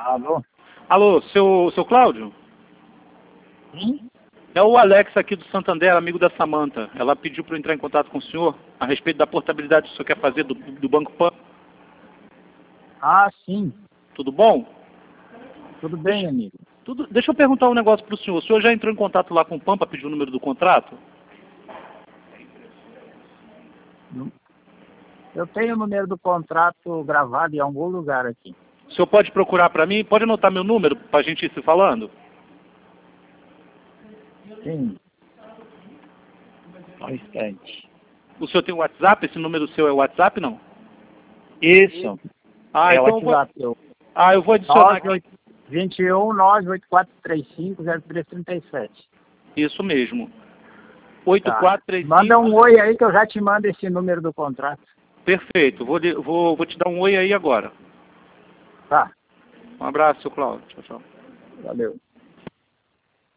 Alô? Alô, seu Cláudio? Sim? É o Alex aqui do Santander, amigo da Samanta. Ela pediu para eu entrar em contato com o senhor a respeito da portabilidade que o senhor quer fazer do Banco Pan. Ah, sim. Tudo bom? Tudo bem, amigo? Deixa eu perguntar um negócio para o senhor. O senhor já entrou em contato lá com o PAN para pedir o número do contrato? Eu tenho o número do contrato gravado em algum lugar aqui. O senhor pode procurar para mim? Pode anotar meu número para a gente ir se falando? Sim. Só um instante. O senhor tem o WhatsApp? Esse número seu é o WhatsApp, não? Isso. Ah, É o então WhatsApp. eu vou adicionar aqui. 21 98435 0337. Isso mesmo. Tá. 8435. Manda um oi aí que eu já te mando esse número do contrato. Perfeito. Vou te dar um oi aí agora. Tá. Um abraço, seu Cláudio. Tchau, tchau. Valeu.